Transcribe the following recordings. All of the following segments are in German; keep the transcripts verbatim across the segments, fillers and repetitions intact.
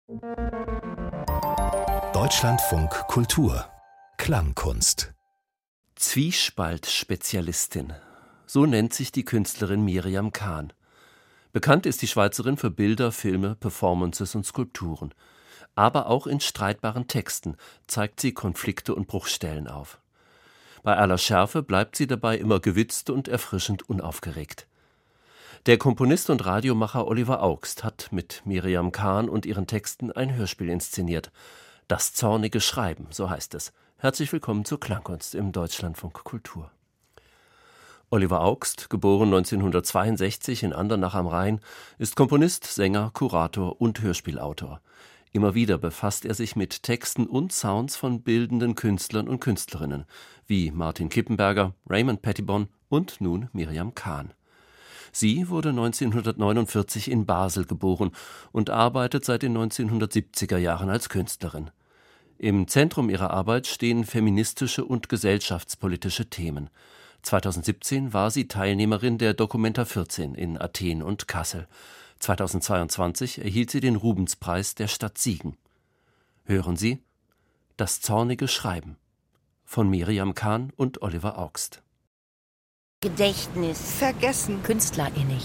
Deutschlandfunk Kultur Klangkunst. Zwiespalt-Spezialistin. So nennt sich die Künstlerin Miriam Can. Bekannt ist die Schweizerin für Bilder, Filme, Performances und Skulpturen. Aber auch in streitbaren Texten zeigt sie Konflikte und Bruchstellen auf. Bei aller Schärfe bleibt sie dabei immer gewitzt und erfrischend unaufgeregt. Der Komponist und Radiomacher Oliver Augst hat mit Miriam Can und ihren Texten ein Hörspiel inszeniert. Das zornige Schreiben, so heißt es. Herzlich willkommen zur Klangkunst im Deutschlandfunk Kultur. Oliver Augst, geboren neunzehnhundertzweiundsechzig in Andernach am Rhein, ist Komponist, Sänger, Kurator und Hörspielautor. Immer wieder befasst er sich mit Texten und Sounds von bildenden Künstlern und Künstlerinnen, wie Martin Kippenberger, Raymond Pettibon und nun Miriam Can. Sie wurde neunzehnhundertneunundvierzig in Basel geboren und arbeitet seit den neunzehnhundertsiebziger Jahren als Künstlerin. Im Zentrum ihrer Arbeit stehen feministische und gesellschaftspolitische Themen. zweitausendsiebzehn war sie Teilnehmerin der Documenta vierzehn in Athen und Kassel. zweitausendzweiundzwanzig erhielt sie den Rubenspreis der Stadt Siegen. Hören Sie Das zornige Schreiben von Miriam Can und Oliver Augst. Gedächtnis. Vergessen. Künstlerinnig.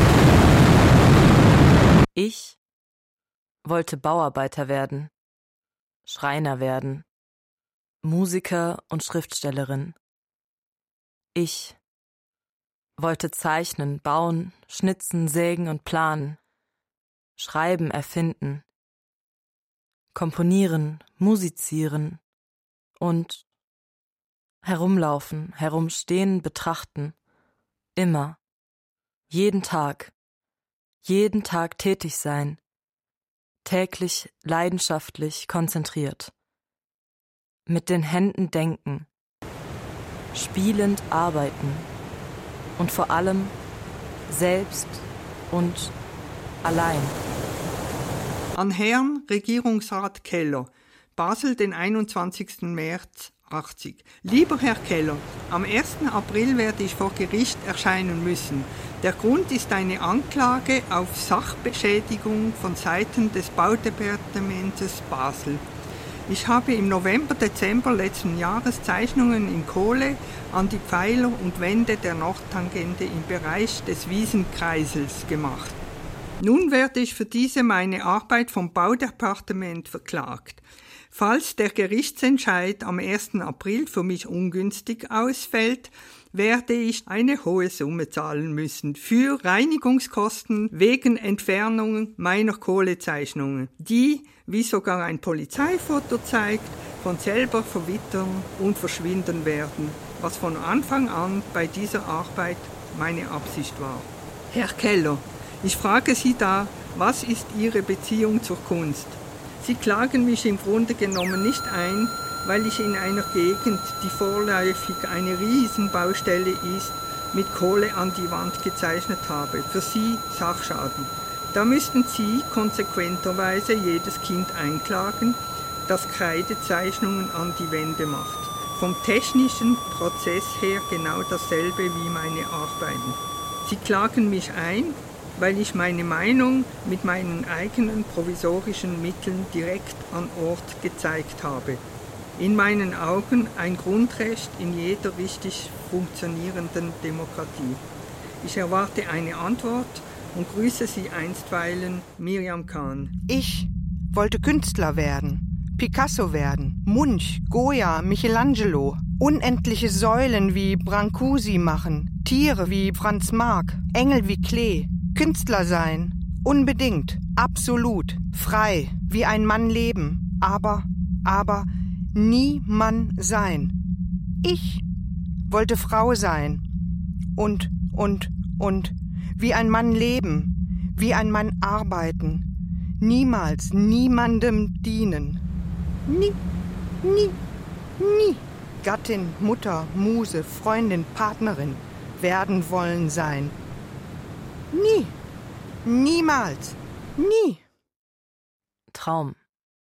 Ich wollte Bauarbeiter werden, Schreiner werden, Musiker und Schriftstellerin. Ich wollte zeichnen, bauen, schnitzen, sägen und planen, schreiben, erfinden, komponieren, musizieren und herumlaufen, herumstehen, betrachten, immer, jeden Tag, jeden Tag tätig sein, täglich, leidenschaftlich, konzentriert, mit den Händen denken, spielend arbeiten und vor allem selbst und allein. An Herrn Regierungsrat Keller, Basel, den einundzwanzigsten März achtzig. Lieber Herr Keller, am ersten April werde ich vor Gericht erscheinen müssen. Der Grund ist eine Anklage auf Sachbeschädigung von Seiten des Baudepartements Basel. Ich habe im November, Dezember letzten Jahres Zeichnungen in Kohle an die Pfeiler und Wände der Nordtangente im Bereich des Wiesenkreisels gemacht. Nun werde ich für diese meine Arbeit vom Baudepartement verklagt. Falls der Gerichtsentscheid am ersten April für mich ungünstig ausfällt, werde ich eine hohe Summe zahlen müssen für Reinigungskosten wegen Entfernung meiner Kohlezeichnungen, die, wie sogar ein Polizeifoto zeigt, von selber verwittern und verschwinden werden, was von Anfang an bei dieser Arbeit meine Absicht war. Herr Keller, ich frage Sie da, was ist Ihre Beziehung zur Kunst? Sie klagen mich im Grunde genommen nicht ein, weil ich in einer Gegend, die vorläufig eine Riesenbaustelle ist, mit Kohle an die Wand gezeichnet habe. Für Sie Sachschaden. Da müssten Sie konsequenterweise jedes Kind einklagen, das Kreidezeichnungen an die Wände macht. Vom technischen Prozess her genau dasselbe wie meine Arbeiten. Sie klagen mich ein, weil ich meine Meinung mit meinen eigenen provisorischen Mitteln direkt an Ort gezeigt habe. In meinen Augen ein Grundrecht in jeder richtig funktionierenden Demokratie. Ich erwarte eine Antwort und grüße Sie einstweilen, Miriam Can. Ich wollte Künstler werden, Picasso werden, Munch, Goya, Michelangelo, unendliche Säulen wie Brancusi machen, Tiere wie Franz Marc, Engel wie Klee, Künstler sein, unbedingt, absolut, frei, wie ein Mann leben, aber, aber nie Mann sein. Ich wollte Frau sein und, und, und, wie ein Mann leben, wie ein Mann arbeiten, niemals niemandem dienen. Nie, nie, nie. Gattin, Mutter, Muse, Freundin, Partnerin werden wollen sein. Nie, niemals, nie. Traum.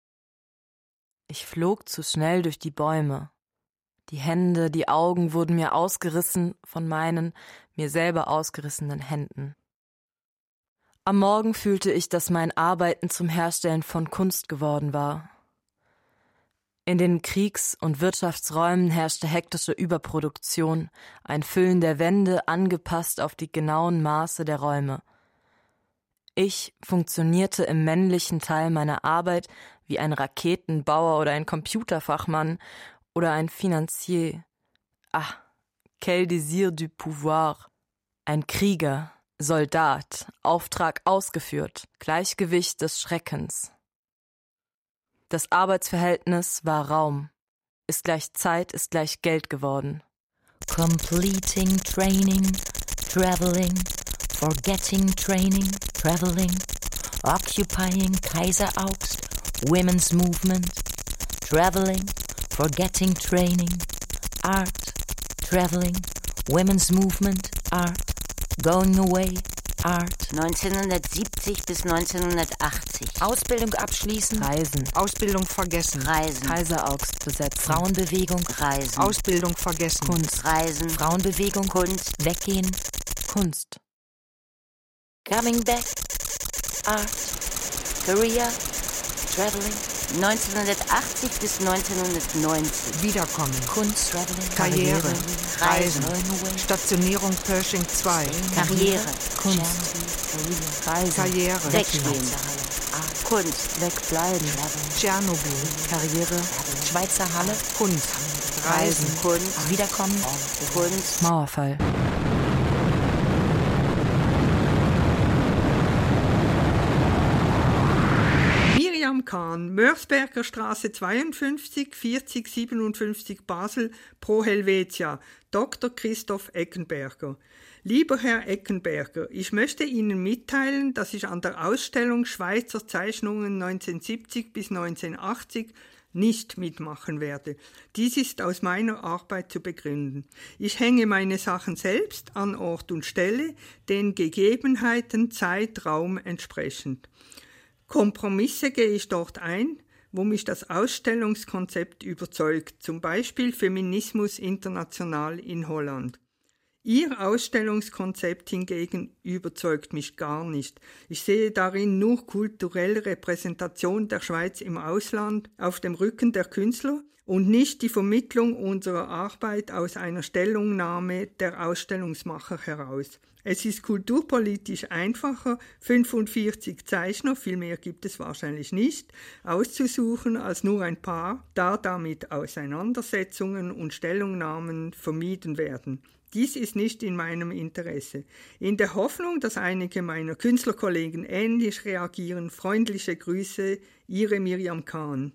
Ich flog zu schnell durch die Bäume. Die Hände, die Augen wurden mir ausgerissen von meinen, mir selber ausgerissenen Händen. Am Morgen fühlte ich, dass mein Arbeiten zum Herstellen von Kunst geworden war. In den Kriegs- und Wirtschaftsräumen herrschte hektische Überproduktion, ein Füllen der Wände angepasst auf die genauen Maße der Räume. Ich funktionierte im männlichen Teil meiner Arbeit wie ein Raketenbauer oder ein Computerfachmann oder ein Finanzier. Ah, quel désir du pouvoir. Ein Krieger, Soldat, Auftrag ausgeführt, Gleichgewicht des Schreckens. Das Arbeitsverhältnis war Raum. Ist gleich Zeit, ist gleich Geld geworden. Completing training, traveling, forgetting training, traveling, occupying Kaiser Augst, women's movement, traveling, forgetting training, art, traveling, women's movement, art, going away, art. neunzehnhundertsiebzig bis neunzehnhundertachtzig. Ausbildung abschließen. Reisen. Ausbildung vergessen. Reisen. Kaiser Augst besetzen. Frauenbewegung. Reisen. Ausbildung vergessen. Kunst. Reisen. Frauenbewegung. Kunst. Weggehen. Kunst. Coming back. Art. Career. Traveling. neunzehnhundertachtzig bis neunzehnhundertneunzig. Wiederkommen. Kunst. Traveling. Karriere. Reisen. Reisen. Stationierung Pershing zwei. Karriere. Kunst. Reisen. Karriere. Weggehen. Kunst. Wegbleiben. Tschernobyl. Karriere. Schweizer Halle. Kunst. Reisen. Kunst. Wiederkommen. Kunst. Mauerfall. Miriam Kahn, Mörsberger Straße zweiundfünfzig, vierzig siebenundfünfzig Basel, Pro Helvetia, Doktor Christoph Eckenberger. Lieber Herr Eckenberger, ich möchte Ihnen mitteilen, dass ich an der Ausstellung Schweizer Zeichnungen neunzehnhundertsiebzig bis neunzehnhundertachtzig nicht mitmachen werde. Dies ist aus meiner Arbeit zu begründen. Ich hänge meine Sachen selbst an Ort und Stelle, den Gegebenheiten, Zeit, Raum entsprechend. Kompromisse gehe ich dort ein, wo mich das Ausstellungskonzept überzeugt, zum Beispiel Feminismus international in Holland. Ihr Ausstellungskonzept hingegen überzeugt mich gar nicht. Ich sehe darin nur kulturelle Repräsentation der Schweiz im Ausland auf dem Rücken der Künstler und nicht die Vermittlung unserer Arbeit aus einer Stellungnahme der Ausstellungsmacher heraus. Es ist kulturpolitisch einfacher, fünfundvierzig Zeichner, viel mehr gibt es wahrscheinlich nicht, auszusuchen als nur ein paar, da damit Auseinandersetzungen und Stellungnahmen vermieden werden. Dies ist nicht in meinem Interesse. In der Hoffnung, dass einige meiner Künstlerkollegen ähnlich reagieren, freundliche Grüße, Ihre Miriam Kahn.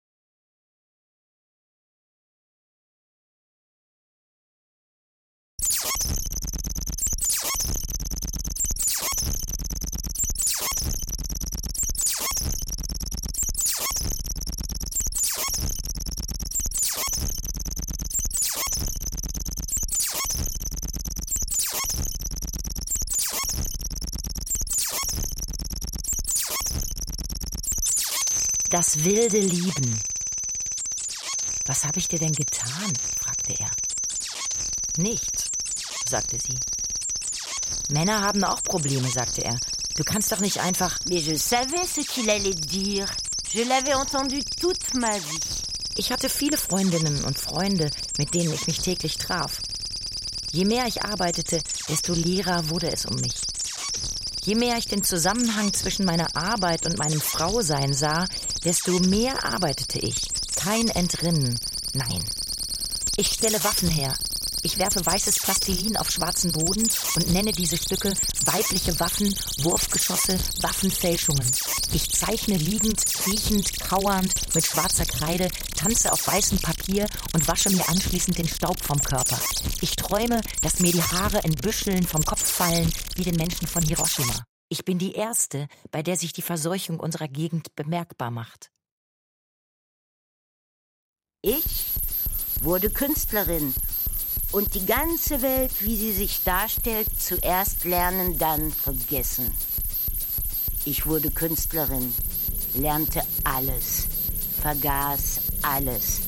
Das wilde Lieben. Was habe ich dir denn getan? Fragte er. Nichts, sagte sie. Männer haben auch Probleme, sagte er. Du kannst doch nicht einfach... Mais je savais ce qu'il allait dire. Je l'avais entendu toute ma vie. Ich hatte viele Freundinnen und Freunde, mit denen ich mich täglich traf. Je mehr ich arbeitete, desto leerer wurde es um mich. Je mehr ich den Zusammenhang zwischen meiner Arbeit und meinem Frausein sah, desto mehr arbeitete ich. Kein Entrinnen, nein. Ich stelle Waffen her. Ich werfe weißes Plastilin auf schwarzen Boden und nenne diese Stücke weibliche Waffen, Wurfgeschosse, Waffenfälschungen. Ich zeichne liegend, kriechend, kauernd mit schwarzer Kreide, tanze auf weißem Papier und wasche mir anschließend den Staub vom Körper. Ich träume, dass mir die Haare in Büscheln vom Kopf fallen, wie den Menschen von Hiroshima. Ich bin die Erste, bei der sich die Verseuchung unserer Gegend bemerkbar macht. Ich wurde Künstlerin und die ganze Welt, wie sie sich darstellt, zuerst lernen, dann vergessen. Ich wurde Künstlerin, lernte alles, vergaß alles,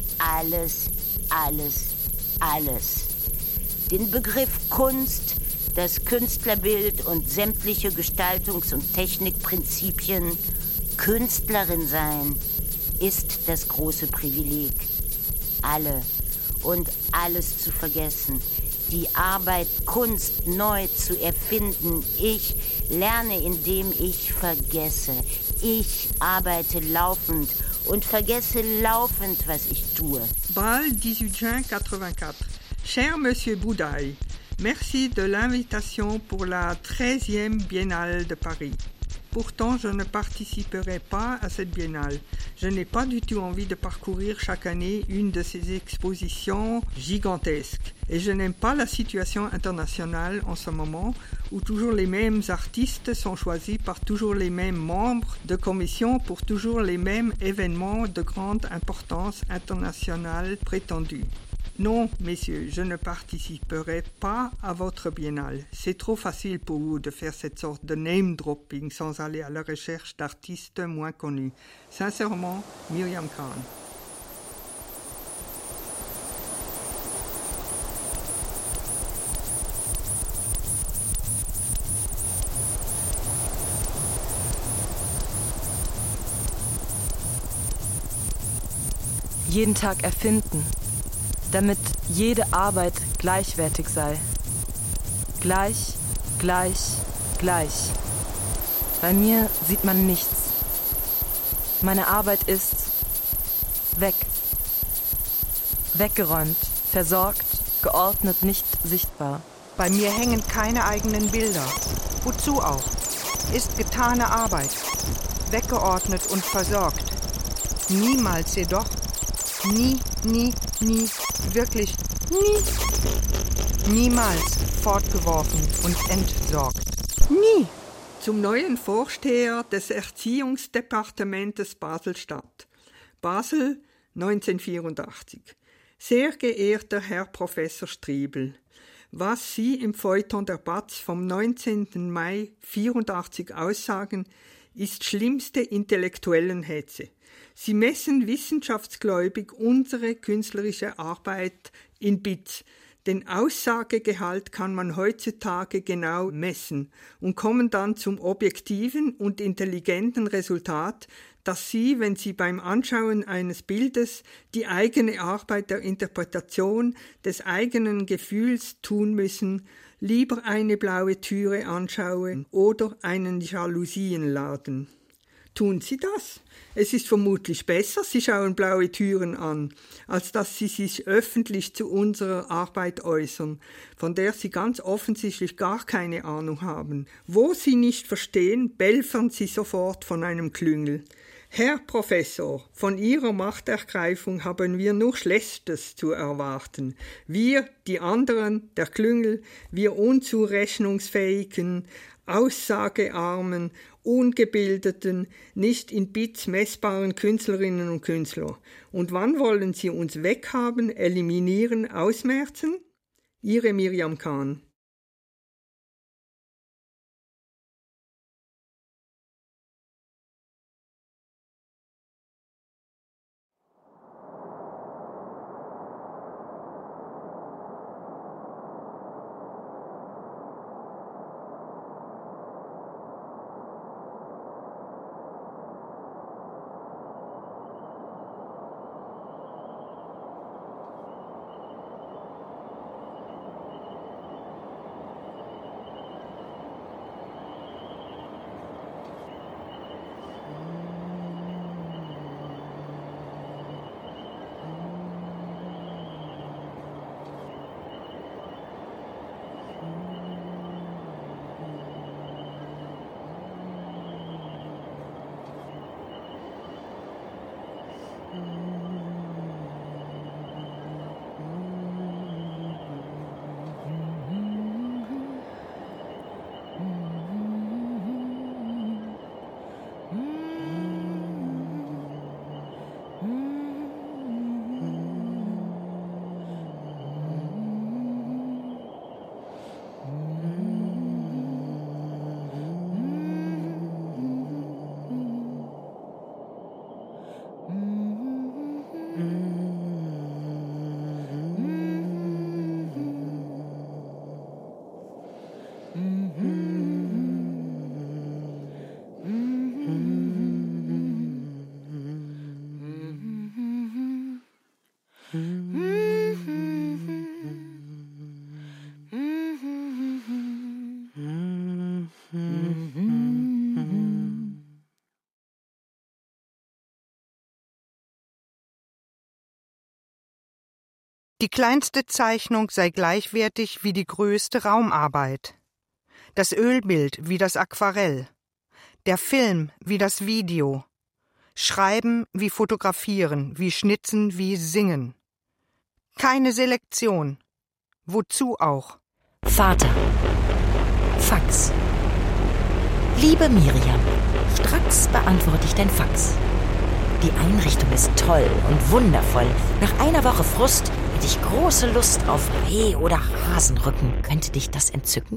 alles, alles, alles. Den Begriff Kunst, das Künstlerbild und sämtliche Gestaltungs- und Technikprinzipien. Künstlerin sein ist das große Privileg. Alle und alles zu vergessen. Die Arbeit, Kunst neu zu erfinden. Ich lerne, indem ich vergesse. Ich arbeite laufend und vergesse laufend, was ich tue. Bâle, dix-huit juin quatre-vingt-quatre. Cher Monsieur Boudaille, merci de l'invitation pour la treizième Biennale de Paris. Pourtant, je ne participerai pas à cette biennale. Je n'ai pas du tout envie de parcourir chaque année une de ces expositions gigantesques. Et je n'aime pas la situation internationale en ce moment où toujours les mêmes artistes sont choisis par toujours les mêmes membres de commission pour toujours les mêmes événements de grande importance internationale prétendue. Non, messieurs, je ne participerai pas à votre biennale. C'est trop facile pour vous de faire cette sorte de name-dropping sans aller à la recherche d'artistes moins connus. Sincèrement, Myriam Khan. Jeden Tag erfinden, damit jede Arbeit gleichwertig sei. Gleich, gleich, gleich. Bei mir sieht man nichts. Meine Arbeit ist weg. Weggeräumt, versorgt, geordnet, nicht sichtbar. Bei mir hängen keine eigenen Bilder. Wozu auch? Ist getane Arbeit. Weggeordnet und versorgt. Niemals jedoch. Nie, nie, nie, wirklich nie. Niemals fortgeworfen und entsorgt. Nie. Zum neuen Vorsteher des Erziehungsdepartementes Basel-Stadt. Basel, neunzehnhundertvierundachtzig. Sehr geehrter Herr Professor Striebel, was Sie im Feuilleton der Batz vom neunzehnten Mai vierundachtzig aussagen, ist schlimmste Intellektuellenhetze. Sie messen wissenschaftsgläubig unsere künstlerische Arbeit in Bits. Den Aussagegehalt kann man heutzutage genau messen und kommen dann zum objektiven und intelligenten Resultat, dass Sie, wenn Sie beim Anschauen eines Bildes die eigene Arbeit der Interpretation des eigenen Gefühls tun müssen, lieber eine blaue Türe anschauen oder einen Jalousienladen. Tun Sie das? Es ist vermutlich besser, Sie schauen blaue Türen an, als dass Sie sich öffentlich zu unserer Arbeit äußern, von der Sie ganz offensichtlich gar keine Ahnung haben. Wo Sie nicht verstehen, belfern Sie sofort von einem Klüngel. Herr Professor, von Ihrer Machtergreifung haben wir nur Schlechtes zu erwarten. Wir, die anderen, der Klüngel, wir unzurechnungsfähigen, aussagearmen, ungebildeten, nicht in Bits messbaren Künstlerinnen und Künstler. Und wann wollen Sie uns weghaben, eliminieren, ausmerzen? Ihre Myriam Khan. Die kleinste Zeichnung sei gleichwertig wie die größte Raumarbeit. Das Ölbild wie das Aquarell. Der Film wie das Video. Schreiben wie Fotografieren, wie Schnitzen wie Singen. Keine Selektion. Wozu auch? Vater. Fax. Liebe Miriam, stracks beantworte ich dein Fax. Die Einrichtung ist toll und wundervoll. Nach einer Woche Frust hätte ich große Lust auf Reh- oder Hasenrücken. Könnte dich das entzücken?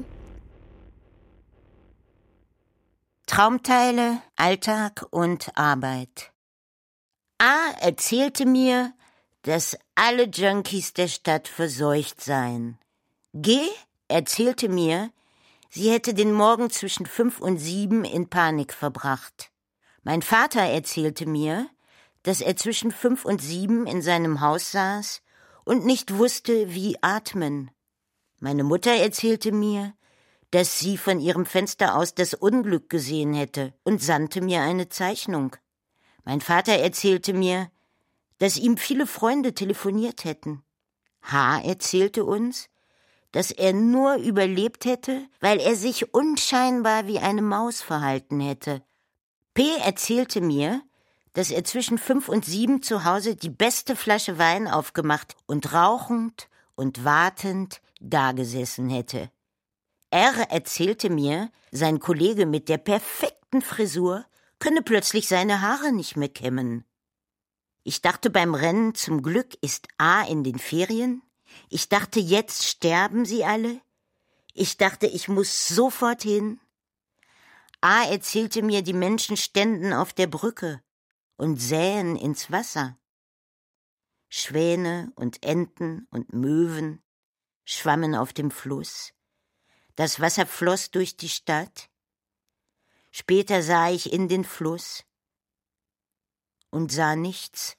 Traumteile, Alltag und Arbeit. A erzählte mir, dass alle Junkies der Stadt verseucht seien. G erzählte mir, sie hätte den Morgen zwischen fünf und sieben in Panik verbracht. Mein Vater erzählte mir, dass er zwischen fünf und sieben in seinem Haus saß und nicht wusste, wie atmen. Meine Mutter erzählte mir, dass sie von ihrem Fenster aus das Unglück gesehen hätte und sandte mir eine Zeichnung. Mein Vater erzählte mir, dass ihm viele Freunde telefoniert hätten. H. erzählte uns, dass er nur überlebt hätte, weil er sich unscheinbar wie eine Maus verhalten hätte. P. erzählte mir, dass er zwischen fünf und sieben zu Hause die beste Flasche Wein aufgemacht und rauchend und wartend dagesessen hätte. R. erzählte mir, sein Kollege mit der perfekten Frisur könne plötzlich seine Haare nicht mehr kämmen. Ich dachte beim Rennen, zum Glück ist A. in den Ferien. Ich dachte, jetzt sterben sie alle. Ich dachte, ich muss sofort hin. A. erzählte mir, die Menschen ständen auf der Brücke und sähen ins Wasser. Schwäne und Enten und Möwen schwammen auf dem Fluss. Das Wasser floss durch die Stadt. Später sah ich in den Fluss und sah nichts.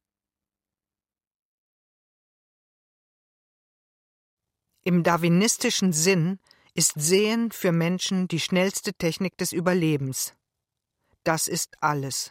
Im darwinistischen Sinn ist Sehen für Menschen die schnellste Technik des Überlebens. Das ist alles.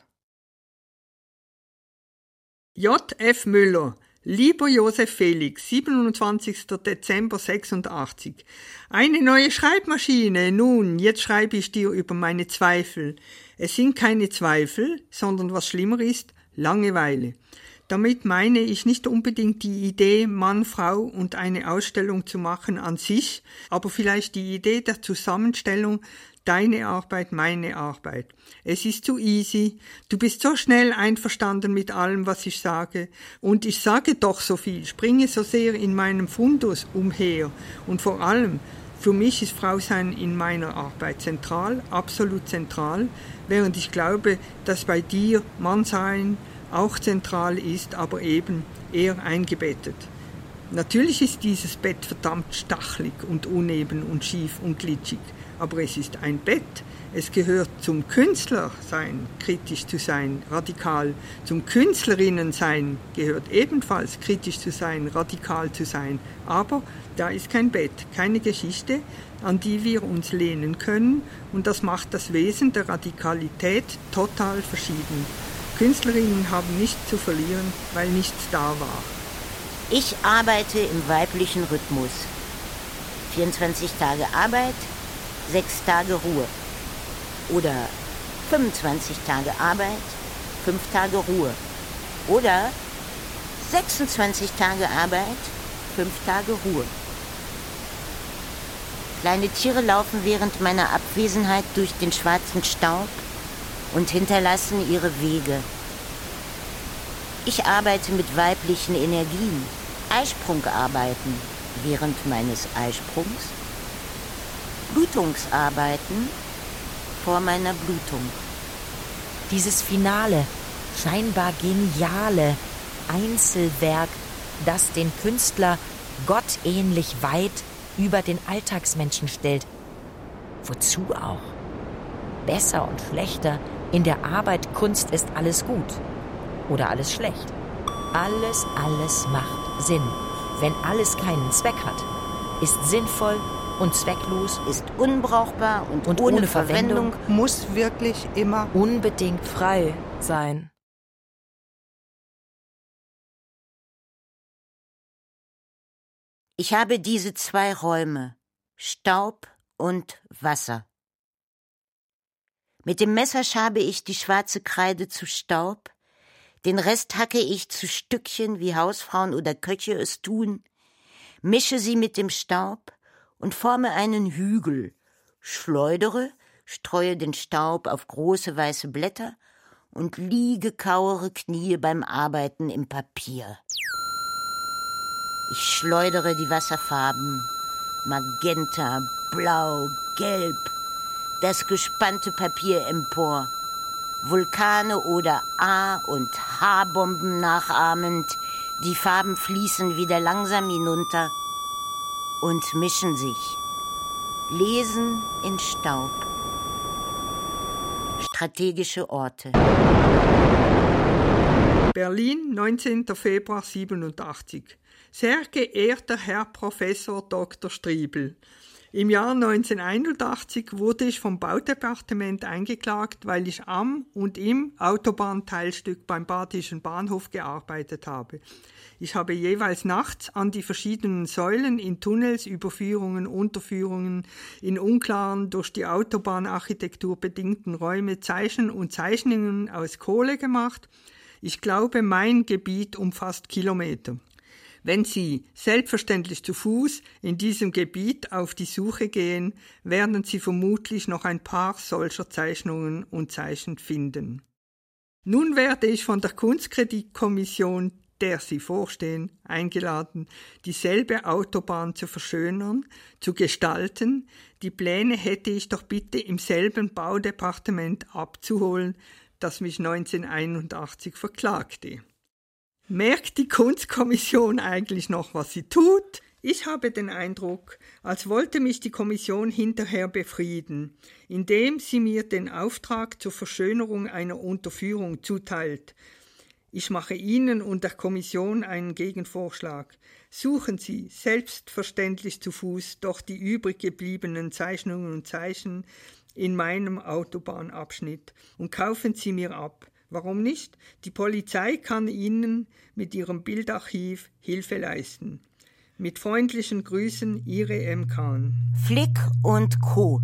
J F Müller. Lieber Josef Felix, siebenundzwanzigster Dezember sechsundachtzig. Eine neue Schreibmaschine. Nun, jetzt schreibe ich dir über meine Zweifel. Es sind keine Zweifel, sondern was schlimmer ist, Langeweile. Damit meine ich nicht unbedingt die Idee, Mann, Frau und eine Ausstellung zu machen an sich, aber vielleicht die Idee der Zusammenstellung, deine Arbeit, meine Arbeit. Es ist zu easy, du bist so schnell einverstanden mit allem, was ich sage, und ich sage doch so viel, springe so sehr in meinem Fundus umher, und vor allem, für mich ist Frausein in meiner Arbeit zentral, absolut zentral, während ich glaube, dass bei dir Mannsein auch zentral ist, aber eben eher eingebettet. Natürlich ist dieses Bett verdammt stachelig und uneben und schief und glitschig, aber es ist ein Bett. Es gehört zum Künstlersein, kritisch zu sein, radikal. Zum Künstlerinnensein gehört ebenfalls kritisch zu sein, radikal zu sein. Aber da ist kein Bett, keine Geschichte, an die wir uns lehnen können, und das macht das Wesen der Radikalität total verschieden. Künstlerinnen haben nichts zu verlieren, weil nichts da war. Ich arbeite im weiblichen Rhythmus. vierundzwanzig Tage Arbeit, sechs Tage Ruhe. Oder fünfundzwanzig Tage Arbeit, fünf Tage Ruhe. Oder sechsundzwanzig Tage Arbeit, fünf Tage Ruhe. Kleine Tiere laufen während meiner Abwesenheit durch den schwarzen Staub und hinterlassen ihre Wege. Ich arbeite mit weiblichen Energien, Eisprungarbeiten während meines Eisprungs, Blutungsarbeiten vor meiner Blutung. Dieses finale, scheinbar geniale Einzelwerk, das den Künstler gottähnlich weit über den Alltagsmenschen stellt. Wozu auch? Besser und schlechter, in der Arbeit Kunst ist alles gut oder alles schlecht. Alles, alles macht Sinn, wenn alles keinen Zweck hat. Ist sinnvoll und zwecklos, Ist unbrauchbar und, Und ohne, ohne Verwendung. Verwendung. Muss wirklich immer unbedingt Frei sein. Ich habe diese zwei Räume, Staub und Wasser. Mit dem Messer schabe ich die schwarze Kreide zu Staub, den Rest hacke ich zu Stückchen, wie Hausfrauen oder Köche es tun, mische sie mit dem Staub und forme einen Hügel, schleudere, streue den Staub auf große weiße Blätter und liege, kauere Knie beim Arbeiten im Papier. Ich schleudere die Wasserfarben, Magenta, Blau, Gelb, das gespannte Papier empor, Vulkane oder A- und H-Bomben nachahmend, die Farben fließen wieder langsam hinunter und mischen sich. Lesen in Staub. Strategische Orte. Berlin, neunzehnter Februar siebenundachtzig. Sehr geehrter Herr Professor Doktor Striebel, im Jahr neunzehnhunderteinundachtzig wurde ich vom Baudepartement eingeklagt, weil ich am und im Autobahnteilstück beim Badischen Bahnhof gearbeitet habe. Ich habe jeweils nachts an die verschiedenen Säulen in Tunnels, Überführungen, Unterführungen, in unklaren, durch die Autobahnarchitektur bedingten Räume Zeichen und Zeichnungen aus Kohle gemacht. Ich glaube, mein Gebiet umfasst Kilometer. Wenn Sie selbstverständlich zu Fuß in diesem Gebiet auf die Suche gehen, werden Sie vermutlich noch ein paar solcher Zeichnungen und Zeichen finden. Nun werde ich von der Kunstkreditkommission, der Sie vorstehen, eingeladen, dieselbe Autobahn zu verschönern, zu gestalten. Die Pläne hätte ich doch bitte im selben Baudepartement abzuholen, das mich neunzehnhunderteinundachtzig verklagte. Merkt die Kunstkommission eigentlich noch, was sie tut? Ich habe den Eindruck, als wollte mich die Kommission hinterher befrieden, indem sie mir den Auftrag zur Verschönerung einer Unterführung zuteilt. Ich mache Ihnen und der Kommission einen Gegenvorschlag. Suchen Sie selbstverständlich zu Fuß doch die übrig gebliebenen Zeichnungen und Zeichen in meinem Autobahnabschnitt und kaufen Sie mir ab. Warum nicht? Die Polizei kann Ihnen mit ihrem Bildarchiv Hilfe leisten. Mit freundlichen Grüßen, Ihre M. Kahn. Flick und Co.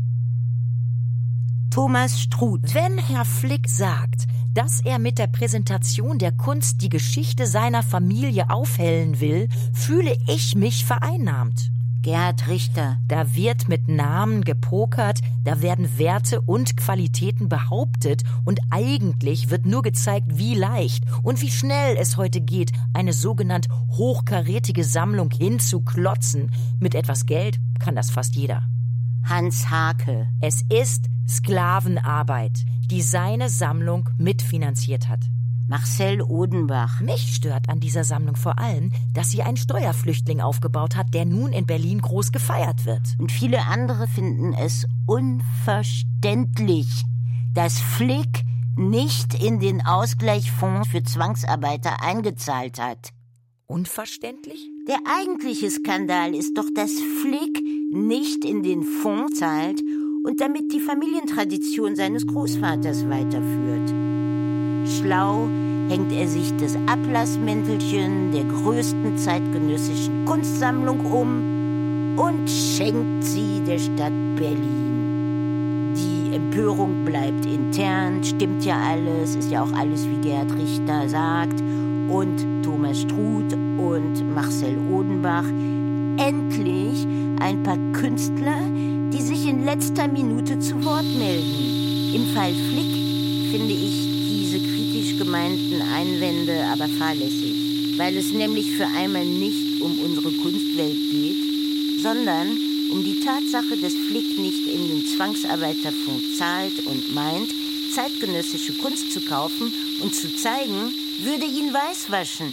Thomas Struth. Wenn Herr Flick sagt, dass er mit der Präsentation der Kunst die Geschichte seiner Familie aufhellen will, fühle ich mich vereinnahmt. Gerhard Richter. Da wird mit Namen gepokert, da werden Werte und Qualitäten behauptet und eigentlich wird nur gezeigt, wie leicht und wie schnell es heute geht, eine sogenannt hochkarätige Sammlung hinzuklotzen. Mit etwas Geld kann das fast jeder. Hans Hake. Es ist Sklavenarbeit, die seine Sammlung mitfinanziert hat. Marcel Odenbach. Mich stört an dieser Sammlung vor allem, dass sie einen Steuerflüchtling aufgebaut hat, der nun in Berlin groß gefeiert wird. Und viele andere finden es unverständlich, dass Flick nicht in den Ausgleichsfonds für Zwangsarbeiter eingezahlt hat. Unverständlich? Der eigentliche Skandal ist doch, dass Flick nicht in den Fonds zahlt und damit die Familientradition seines Großvaters weiterführt. Schlau hängt er sich das Ablassmäntelchen der größten zeitgenössischen Kunstsammlung um und schenkt sie der Stadt Berlin. Die Empörung bleibt intern, stimmt ja alles, ist ja auch alles, wie Gerhard Richter sagt, und Thomas Struth und Marcel Odenbach. Endlich ein paar Künstler, die sich in letzter Minute zu Wort melden. Im Fall Flick finde ich gemeinten Einwände aber fahrlässig, weil es nämlich für einmal nicht um unsere Kunstwelt geht, sondern um die Tatsache, dass Flick nicht in den Zwangsarbeiterfonds zahlt und meint, zeitgenössische Kunst zu kaufen und zu zeigen, würde ihn weißwaschen.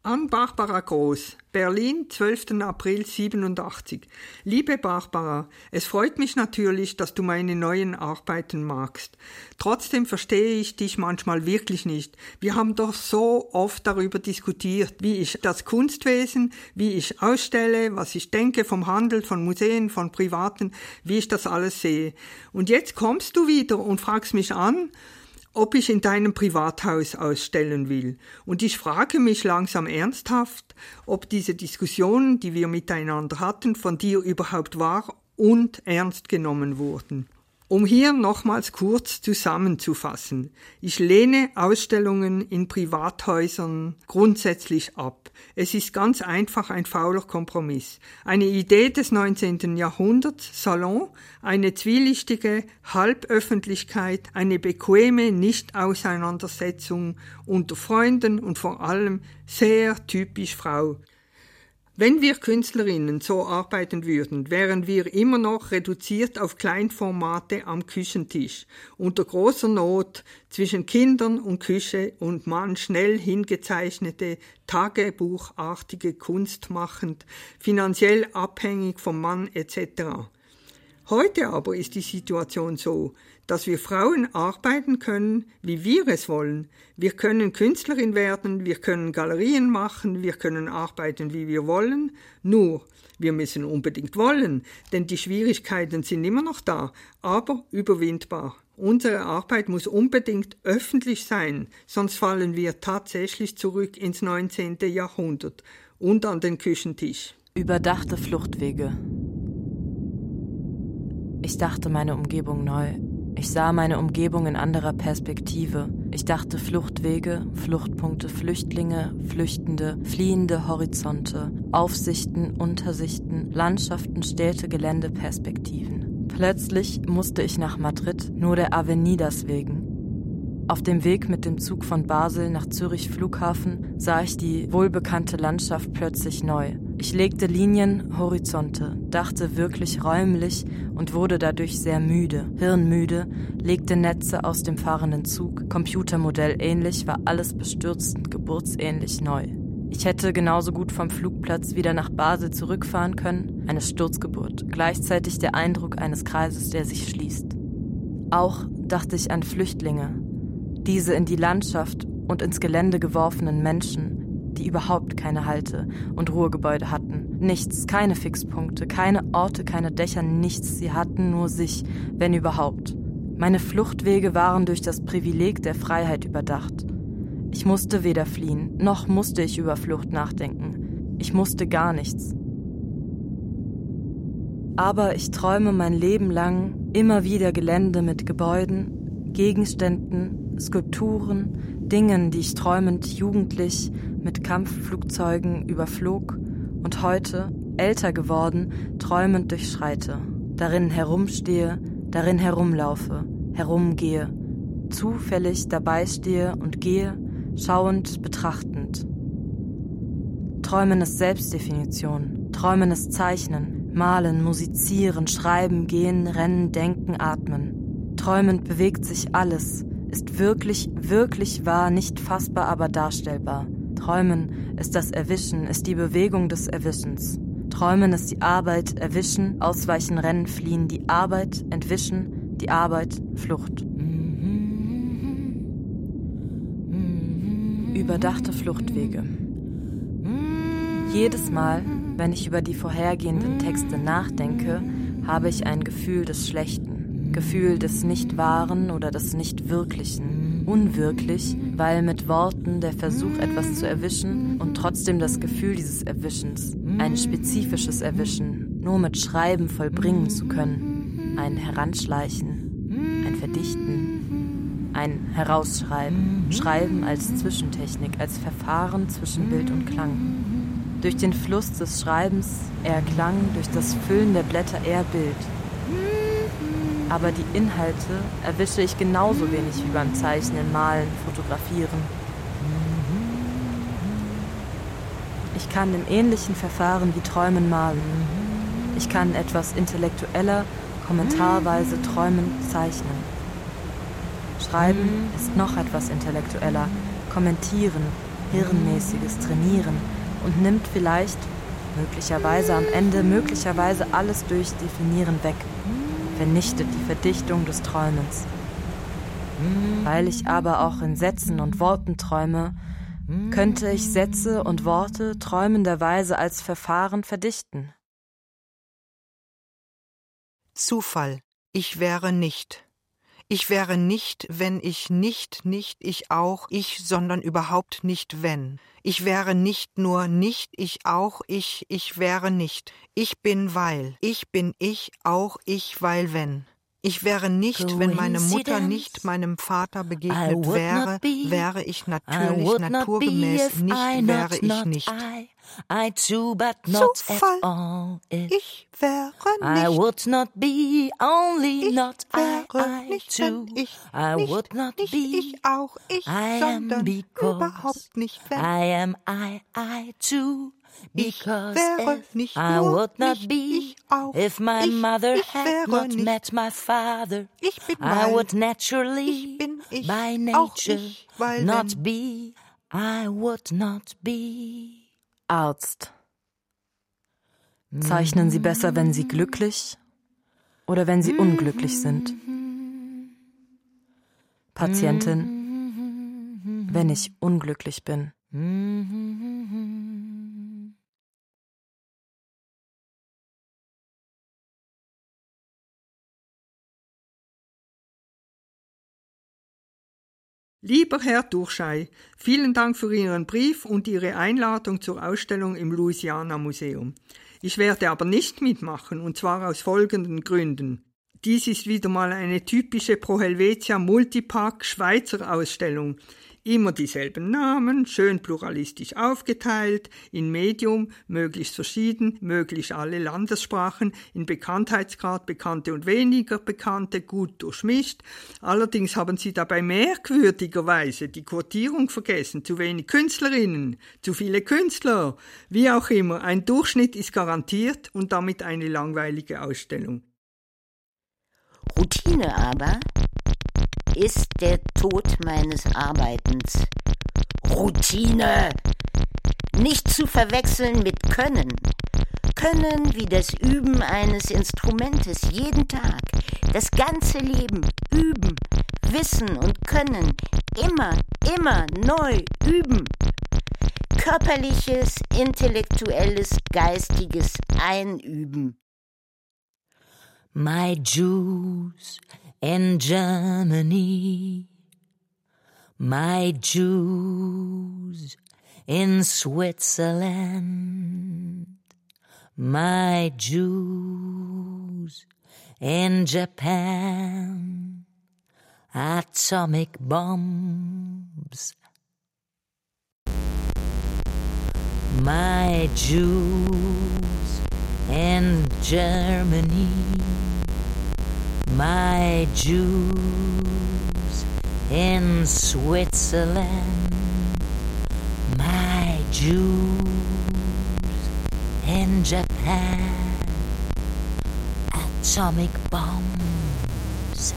An Barbara Groß, Berlin, zwölften April siebenundachtzig. Liebe Barbara, es freut mich natürlich, dass du meine neuen Arbeiten magst. Trotzdem verstehe ich dich manchmal wirklich nicht. Wir haben doch so oft darüber diskutiert, wie ich das Kunstwesen, wie ich ausstelle, was ich denke vom Handel, von Museen, von Privaten, wie ich das alles sehe. Und jetzt kommst du wieder und fragst mich an, ob ich in deinem Privathaus ausstellen will. Und ich frage mich langsam ernsthaft, ob diese Diskussionen, die wir miteinander hatten, von dir überhaupt wahr und ernst genommen wurden. Um hier nochmals kurz zusammenzufassen. Ich lehne Ausstellungen in Privathäusern grundsätzlich ab. Es ist ganz einfach ein fauler Kompromiss. Eine Idee des neunzehnten Jahrhunderts, Salon, eine zwielichtige Halböffentlichkeit, eine bequeme Nicht-Auseinandersetzung unter Freunden und vor allem sehr typisch Frau. Wenn wir Künstlerinnen so arbeiten würden, wären wir immer noch reduziert auf Kleinformate am Küchentisch, unter großer Not zwischen Kindern und Küche und Mann schnell hingezeichnete, tagebuchartige Kunst machend, finanziell abhängig vom Mann et cetera. Heute aber ist die Situation so, dass wir Frauen arbeiten können, wie wir es wollen. Wir können Künstlerin werden, wir können Galerien machen, wir können arbeiten, wie wir wollen. Nur, wir müssen unbedingt wollen, denn die Schwierigkeiten sind immer noch da, aber überwindbar. Unsere Arbeit muss unbedingt öffentlich sein, sonst fallen wir tatsächlich zurück ins neunzehnte Jahrhundert und an den Küchentisch. Überdachte Fluchtwege. Ich dachte meine Umgebung neu. Ich sah meine Umgebung in anderer Perspektive. Ich dachte Fluchtwege, Fluchtpunkte, Flüchtlinge, Flüchtende, fliehende Horizonte, Aufsichten, Untersichten, Landschaften, Städte, Gelände, Perspektiven. Plötzlich musste ich nach Madrid, nur der Avenidas wegen. Auf dem Weg mit dem Zug von Basel nach Zürich Flughafen sah ich die wohlbekannte Landschaft plötzlich neu. Ich legte Linien, Horizonte, dachte wirklich räumlich und wurde dadurch sehr müde, hirnmüde, legte Netze aus dem fahrenden Zug, Computermodell ähnlich, war alles bestürzend, geburtsähnlich neu. Ich hätte genauso gut vom Flugplatz wieder nach Basel zurückfahren können, eine Sturzgeburt, gleichzeitig der Eindruck eines Kreises, der sich schließt. Auch dachte ich an Flüchtlinge, diese in die Landschaft und ins Gelände geworfenen Menschen, die überhaupt keine Halte- und Ruhegebäude hatten. Nichts, keine Fixpunkte, keine Orte, keine Dächer, nichts. Sie hatten nur sich, wenn überhaupt. Meine Fluchtwege waren durch das Privileg der Freiheit überdacht. Ich musste weder fliehen, noch musste ich über Flucht nachdenken. Ich musste gar nichts. Aber ich träume mein Leben lang immer wieder Gelände mit Gebäuden, Gegenständen, Skulpturen, Dingen, die ich träumend jugendlich mit Kampfflugzeugen überflog und heute, älter geworden, träumend durchschreite, darin herumstehe, darin herumlaufe, herumgehe, zufällig dabei stehe und gehe, schauend, betrachtend. Träumen ist Selbstdefinition, Träumen ist Zeichnen, Malen, Musizieren, Schreiben, Gehen, Rennen, Denken, Atmen. Träumend bewegt sich alles, ist wirklich, wirklich wahr, nicht fassbar, aber darstellbar. Träumen ist das Erwischen, ist die Bewegung des Erwischens. Träumen ist die Arbeit, Erwischen, Ausweichen, Rennen, Fliehen, die Arbeit, Entwischen, die Arbeit, Flucht. Überdachte Fluchtwege. Jedes Mal, wenn ich über die vorhergehenden Texte nachdenke, habe ich ein Gefühl des Schlechten, Gefühl des Nicht-Wahren oder des Nicht-Wirklichen, unwirklich, weil mit Worten der Versuch, etwas zu erwischen und trotzdem das Gefühl dieses Erwischens, ein spezifisches Erwischen, nur mit Schreiben vollbringen zu können, ein Heranschleichen, ein Verdichten, ein Herausschreiben, Schreiben als Zwischentechnik, als Verfahren zwischen Bild und Klang. Durch den Fluss des Schreibens eher Klang, durch das Füllen der Blätter eher Bild. Aber die Inhalte erwische ich genauso wenig wie beim Zeichnen, Malen, Fotografieren. Ich kann im ähnlichen Verfahren wie Träumen malen. Ich kann etwas intellektueller, kommentarweise träumend zeichnen. Schreiben ist noch etwas intellektueller, kommentieren, hirnmäßiges Trainieren und nimmt vielleicht, möglicherweise am Ende, möglicherweise alles durch Definieren weg, vernichtet die Verdichtung des Träumens. Weil ich aber auch in Sätzen und Worten träume, könnte ich Sätze und Worte träumenderweise als Verfahren verdichten. Zufall. Ich wäre nicht. Ich wäre nicht, wenn ich nicht, nicht ich auch, ich, sondern überhaupt nicht wenn. Ich wäre nicht nur nicht, ich auch, ich, ich wäre nicht. Ich bin, weil. Ich bin ich, auch ich, weil wenn. Ich wäre nicht, wenn meine Mutter nicht meinem Vater begegnet wäre, wäre ich natürlich naturgemäß nicht, wäre ich nicht. I too, but not Zufall. at all. If Ich wäre I nicht. would not be, only Ich not I, wäre I nicht, too. wenn ich I nicht, would not nicht be, ich auch, ich, I am sondern because überhaupt nicht, wenn. I am I, I too. Ich Because wäre if nicht I nur, would not nicht be, ich auch, if my ich, mother ich had wäre not nicht. met my father, Ich bin, I weil. would naturally, Ich bin ich, by auch nature, ich, weil not wenn. be, I would not be. Arzt. Zeichnen Sie besser, wenn Sie glücklich oder wenn Sie unglücklich sind? Patientin, wenn ich unglücklich bin. Lieber Herr Durschei, vielen Dank für Ihren Brief und Ihre Einladung zur Ausstellung im Louisiana Museum. Ich werde aber nicht mitmachen, und zwar aus folgenden Gründen. Dies ist wieder mal eine typische Pro Helvetia Multipack Schweizer Ausstellung. Immer dieselben Namen, schön pluralistisch aufgeteilt, in Medium, möglichst verschieden, möglichst alle Landessprachen, in Bekanntheitsgrad bekannte und weniger bekannte, gut durchmischt. Allerdings haben sie dabei merkwürdigerweise die Quotierung vergessen, zu wenig Künstlerinnen, zu viele Künstler. Wie auch immer, ein Durchschnitt ist garantiert und damit eine langweilige Ausstellung. Routine aber ist der Tod meines Arbeitens. Routine! Nicht zu verwechseln mit Können. Können wie das Üben eines Instrumentes jeden Tag. Das ganze Leben üben. Wissen und Können. Immer, immer neu üben. Körperliches, intellektuelles, geistiges Einüben. My Jews in Germany, my Jews in Switzerland, my Jews in Japan, atomic bombs. My Jews in Germany, my Jews in Switzerland, my Jews in Japan, atomic bombs.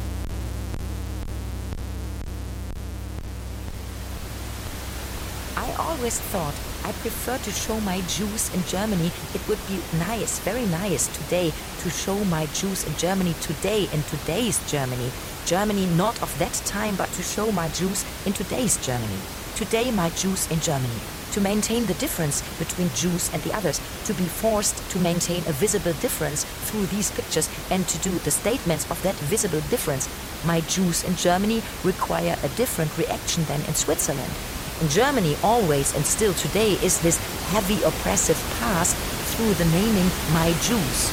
I always thought I prefer to show my Jews in Germany. It would be nice, very nice today to show my Jews in Germany today, in today's Germany. Germany not of that time, but to show my Jews in today's Germany. Today my Jews in Germany. To maintain the difference between Jews and the others. To be forced to maintain a visible difference through these pictures and to do the statements of that visible difference. My Jews in Germany require a different reaction than in Switzerland. In Germany always and still today is this heavy oppressive past through the naming my Jews.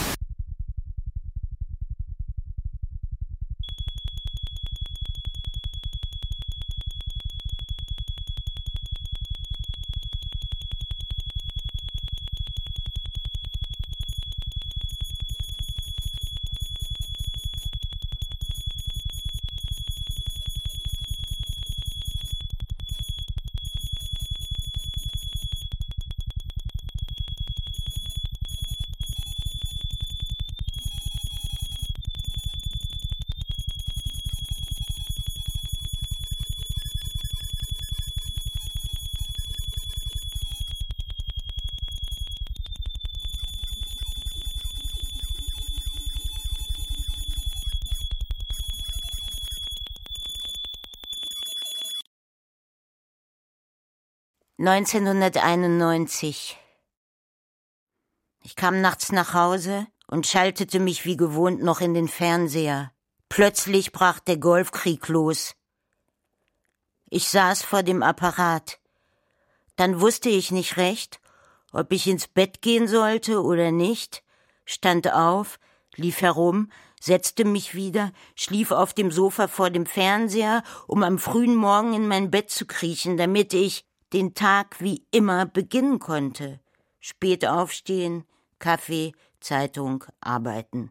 neunzehnhunderteinundneunzig. Ich kam nachts nach Hause und schaltete mich wie gewohnt noch in den Fernseher. Plötzlich brach der Golfkrieg los. Ich saß vor dem Apparat. Dann wusste ich nicht recht, ob ich ins Bett gehen sollte oder nicht, stand auf, lief herum, setzte mich wieder, schlief auf dem Sofa vor dem Fernseher, um am frühen Morgen in mein Bett zu kriechen, damit ich den Tag wie immer beginnen konnte. Spät aufstehen, Kaffee, Zeitung, arbeiten.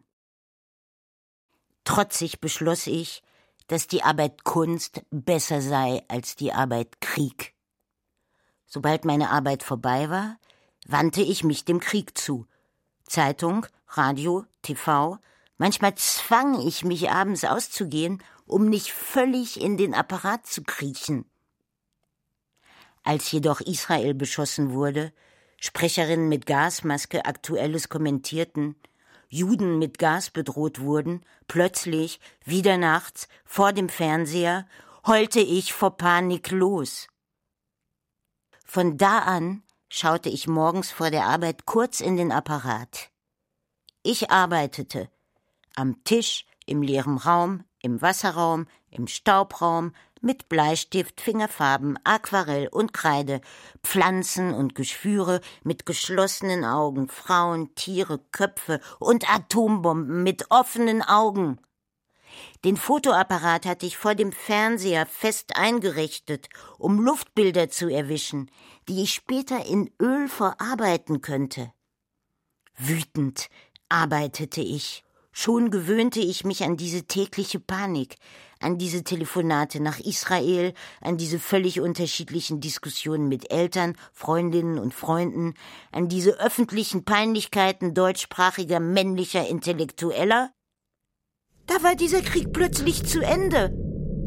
Trotzig beschloss ich, dass die Arbeit Kunst besser sei als die Arbeit Krieg. Sobald meine Arbeit vorbei war, wandte ich mich dem Krieg zu. Zeitung, Radio, T V, manchmal zwang ich mich abends auszugehen, um nicht völlig in den Apparat zu kriechen. Als jedoch Israel beschossen wurde, Sprecherinnen mit Gasmaske Aktuelles kommentierten, Juden mit Gas bedroht wurden, plötzlich, wieder nachts, vor dem Fernseher, heulte ich vor Panik los. Von da an schaute ich morgens vor der Arbeit kurz in den Apparat. Ich arbeitete am Tisch, im leeren Raum, im Wasserraum, im Staubraum, mit Bleistift, Fingerfarben, Aquarell und Kreide, Pflanzen und Geschwüre, mit geschlossenen Augen, Frauen, Tiere, Köpfe und Atombomben mit offenen Augen. Den Fotoapparat hatte ich vor dem Fernseher fest eingerichtet, um Luftbilder zu erwischen, die ich später in Öl verarbeiten könnte. Wütend arbeitete ich. Schon gewöhnte ich mich an diese tägliche Panik, an diese Telefonate nach Israel, an diese völlig unterschiedlichen Diskussionen mit Eltern, Freundinnen und Freunden, an diese öffentlichen Peinlichkeiten deutschsprachiger männlicher Intellektueller. Da war dieser Krieg plötzlich zu Ende.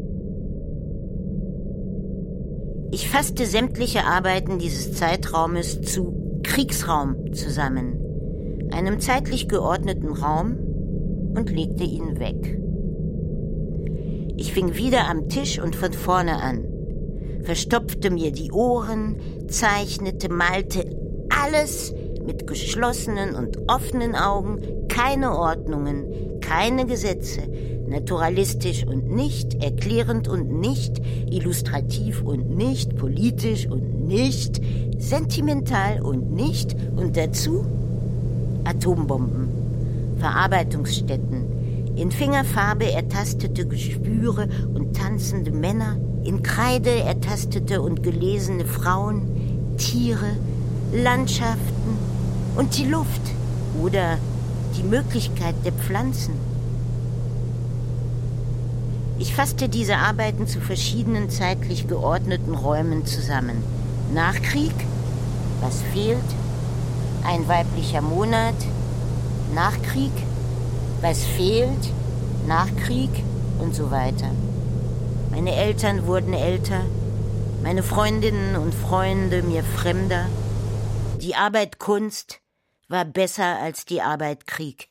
Ich fasste sämtliche Arbeiten dieses Zeitraumes zu Kriegsraum zusammen, einem zeitlich geordneten Raum, und legte ihn weg. Ich fing wieder am Tisch und von vorne an, verstopfte mir die Ohren, zeichnete, malte alles mit geschlossenen und offenen Augen, keine Ordnungen, keine Gesetze, naturalistisch und nicht, erklärend und nicht, illustrativ und nicht, politisch und nicht, sentimental und nicht, und dazu Atombomben, Verarbeitungsstätten, in Fingerfarbe ertastete Geschwüre und tanzende Männer, in Kreide ertastete und gelesene Frauen, Tiere, Landschaften und die Luft oder die Möglichkeit der Pflanzen. Ich fasste diese Arbeiten zu verschiedenen zeitlich geordneten Räumen zusammen. Nachkrieg, was fehlt, ein weiblicher Monat, Nachkrieg, was fehlt, Nachkrieg und so weiter. Meine Eltern wurden älter, meine Freundinnen und Freunde mir fremder. Die Arbeit Kunst war besser als die Arbeit Krieg.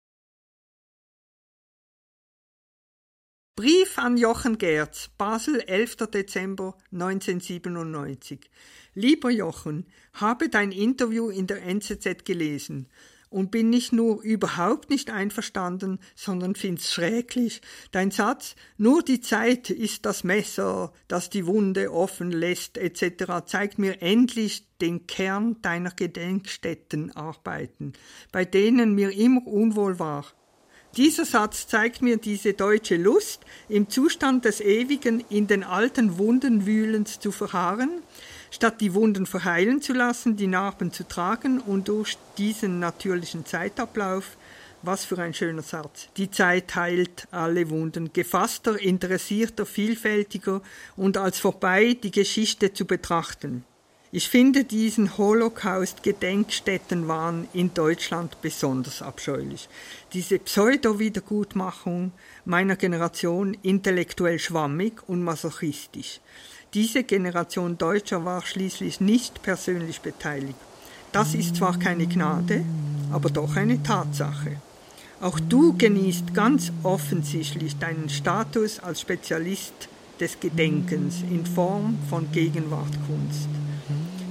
Brief an Jochen Gerz, Basel, elfter Dezember neunzehnhundertsiebenundneunzig. Lieber Jochen, habe dein Interview in der N Z Z gelesen und bin nicht nur überhaupt nicht einverstanden, sondern find's schrecklich. Dein Satz, nur die Zeit ist das Messer, das die Wunde offen lässt, et cetera, zeigt mir endlich den Kern deiner Gedenkstättenarbeiten, bei denen mir immer unwohl war. Dieser Satz zeigt mir diese deutsche Lust, im Zustand des Ewigen in den alten Wunden wühlend zu verharren, statt die Wunden verheilen zu lassen, die Narben zu tragen und durch diesen natürlichen Zeitablauf, was für ein schöner Satz, die Zeit heilt alle Wunden, gefasster, interessierter, vielfältiger und als vorbei die Geschichte zu betrachten. Ich finde diesen Holocaust-Gedenkstättenwahn in Deutschland besonders abscheulich. Diese Pseudo-Wiedergutmachung meiner Generation intellektuell schwammig und masochistisch. Diese Generation Deutscher war schließlich nicht persönlich beteiligt. Das ist zwar keine Gnade, aber doch eine Tatsache. Auch du genießt ganz offensichtlich deinen Status als Spezialist des Gedenkens in Form von Gegenwartkunst.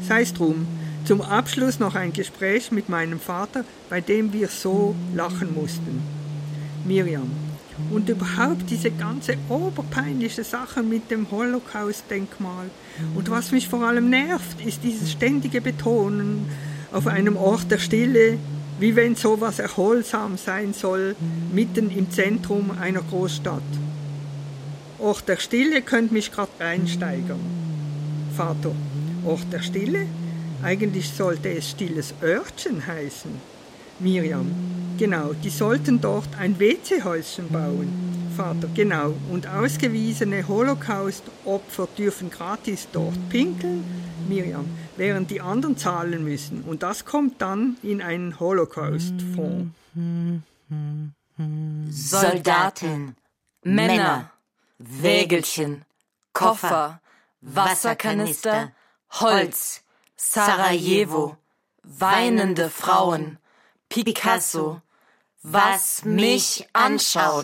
Sei's drum. Zum Abschluss noch ein Gespräch mit meinem Vater, bei dem wir so lachen mussten. Miriam. Und überhaupt diese ganze oberpeinliche Sache mit dem Holocaust-Denkmal. Und was mich vor allem nervt, ist dieses ständige Betonen auf einem Ort der Stille, wie wenn sowas erholsam sein soll, mitten im Zentrum einer Großstadt. Ort der Stille könnte mich gerade reinsteigern. Vater, Ort der Stille? Eigentlich sollte es stilles Örtchen heißen. Miriam, genau, die sollten dort ein W C-Häuschen bauen. Vater, genau, und ausgewiesene Holocaust-Opfer dürfen gratis dort pinkeln. Miriam, während die anderen zahlen müssen. Und das kommt dann in einen Holocaust-Fonds. Soldaten, Männer, Wägelchen, Koffer, Wasserkanister, Holz, Sarajevo, weinende Frauen, Picasso, was mich anschaut.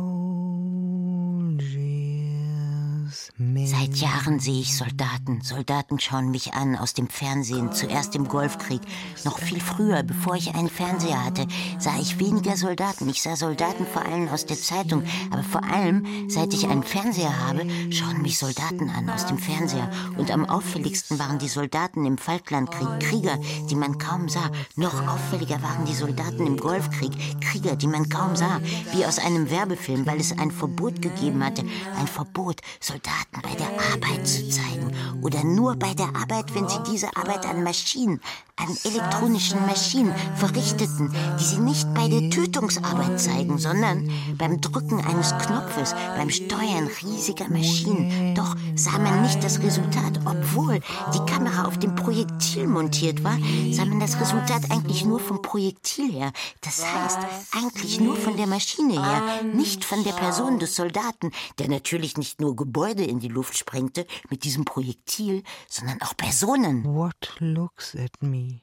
Seit Jahren sehe ich Soldaten. Soldaten schauen mich an aus dem Fernsehen, zuerst im Golfkrieg. Noch viel früher, bevor ich einen Fernseher hatte, sah ich weniger Soldaten. Ich sah Soldaten vor allem aus der Zeitung. Aber vor allem, seit ich einen Fernseher habe, schauen mich Soldaten an aus dem Fernseher. Und am auffälligsten waren die Soldaten im Falklandkrieg. Krieger, die man kaum sah. Noch auffälliger waren die Soldaten im Golfkrieg. Krieger, die man kaum sah. Wie aus einem Werbefilm, weil es ein Verbot gegeben hatte. Ein Verbot, Soldaten bei der Arbeit zu zeigen. Oder nur bei der Arbeit, wenn sie diese Arbeit an Maschinen, an elektronischen Maschinen verrichteten, die sie nicht bei der Tötungsarbeit zeigen, sondern beim Drücken eines Knopfes, beim Steuern riesiger Maschinen. Doch sah man nicht das Resultat, obwohl die Kamera auf dem Projektil montiert war, sah man das Resultat eigentlich nur vom Projektil her. Das heißt, eigentlich nur von der Maschine her, nicht von der Person des Soldaten, der natürlich nicht nur Gebäude in die Luft sprengte mit diesem Projektil, sondern auch Personen. What looks at me?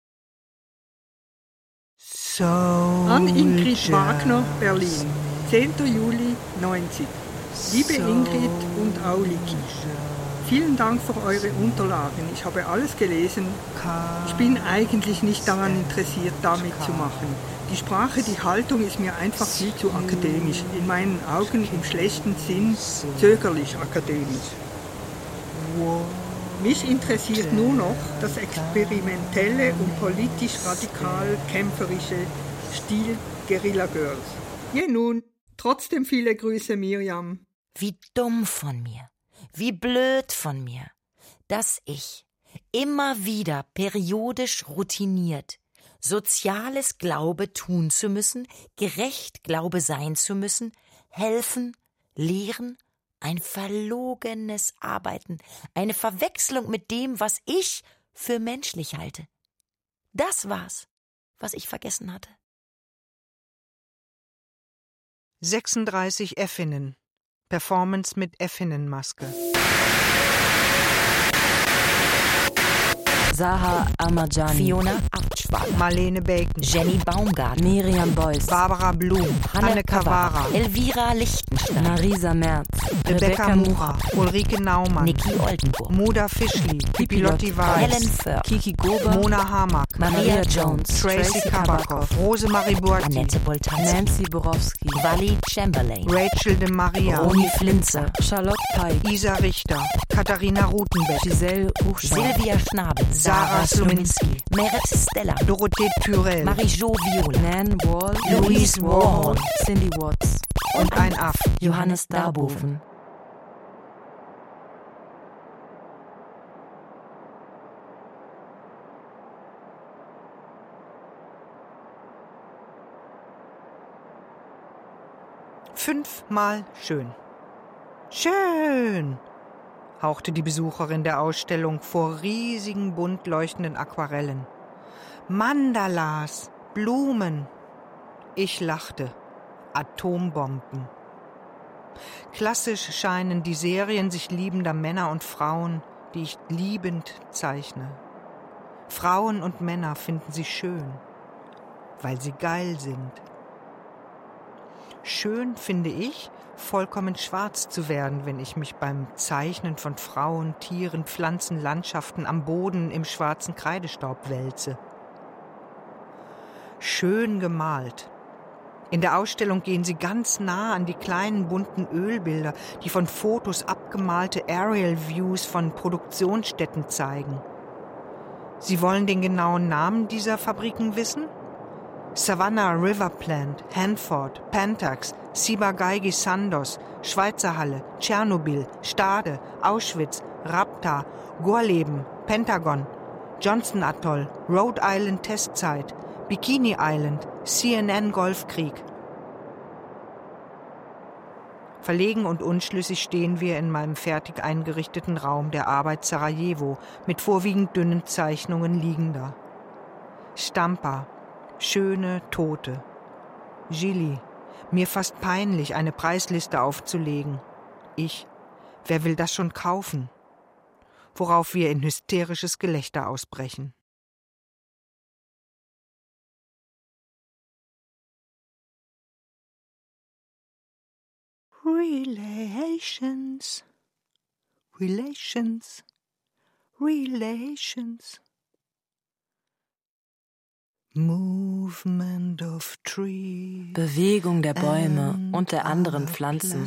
So An Ingrid Wagner, Berlin, zehnter Juli neunzig. Liebe Ingrid und Auliki, vielen Dank für eure Unterlagen. Ich habe alles gelesen. Ich bin eigentlich nicht daran interessiert, damit zu machen. Die Sprache, die Haltung ist mir einfach viel zu akademisch. In meinen Augen im schlechten Sinn zögerlich akademisch. Mich interessiert nur noch das experimentelle und politisch radikal kämpferische Stil Guerilla Girls. Je nun, trotzdem viele Grüße, Miriam. Wie dumm von mir, wie blöd von mir, dass ich immer wieder periodisch routiniert Soziales Glaube tun zu müssen, gerecht Glaube sein zu müssen, helfen, lehren, ein verlogenes Arbeiten, eine Verwechslung mit dem, was ich für menschlich halte. Das war's, was ich vergessen hatte. sechsunddreißig Effinnen. Performance mit Effinnenmaske. Zaha Ahmadjani, Fiona Abtschwag, Marlene Bacon, Jenny Baumgarten, Miriam Beuys, Barbara Blum, Hanne Hanne Kawara, Elvira Lichtenstein, Marisa Merz, Rebecca Mura, Ulrike Naumann, Niki Oldenburg, Muda Fischli, Pipilotti Helen Weiß, Förk, Kiki Gober, Mona Hamack, Maria Jones, Tracy Kabakov, Rosemarie Boati, Annette Boltanski, Nancy Borowski, Wally Chamberlain, Rachel de Maria, Roni Flinzer, Charlotte Peik, Isa Richter, Katharina Rutenbeck, Giselle Hochstein, Silvia Schnabel, Sarah Sluminski, Meret Stella, Dorothee Tyrell Marie-Jo Viola, Nan Wall, Louise Warhol, Cindy Watts, und ein Aff. Johannes Darboven. Fünfmal schön. Schön, hauchte die Besucherin der Ausstellung vor riesigen, bunt leuchtenden Aquarellen. Mandalas, Blumen. Ich lachte. Atombomben. Klassisch scheinen die Serien sich liebender Männer und Frauen, die ich liebend zeichne. Frauen und Männer finden sie schön, weil sie geil sind. Schön finde ich, vollkommen schwarz zu werden, wenn ich mich beim Zeichnen von Frauen, Tieren, Pflanzen, Landschaften am Boden im schwarzen Kreidestaub wälze. Schön gemalt. In der Ausstellung gehen sie ganz nah an die kleinen bunten Ölbilder, die von Fotos abgemalte Aerial Views von Produktionsstätten zeigen. Sie wollen den genauen Namen dieser Fabriken wissen? Savannah River Plant, Hanford, Pentax, Ciba-Geigy Sandoz, Schweizer Halle, Tschernobyl, Stade, Auschwitz, Rapta, Gorleben, Pentagon, Johnston Atoll, Rhode Island Testzeit, Bikini Island, C N N Golfkrieg. Verlegen und unschlüssig stehen wir in meinem fertig eingerichteten Raum der Arbeit Sarajevo mit vorwiegend dünnen Zeichnungen Liegender. Stampa, schöne Tote. Gilly, mir fast peinlich, eine Preisliste aufzulegen. Ich, wer will das schon kaufen? Worauf wir in hysterisches Gelächter ausbrechen. Relations, relations, relations. Movement of trees. Bewegung der Bäume und der anderen Pflanzen.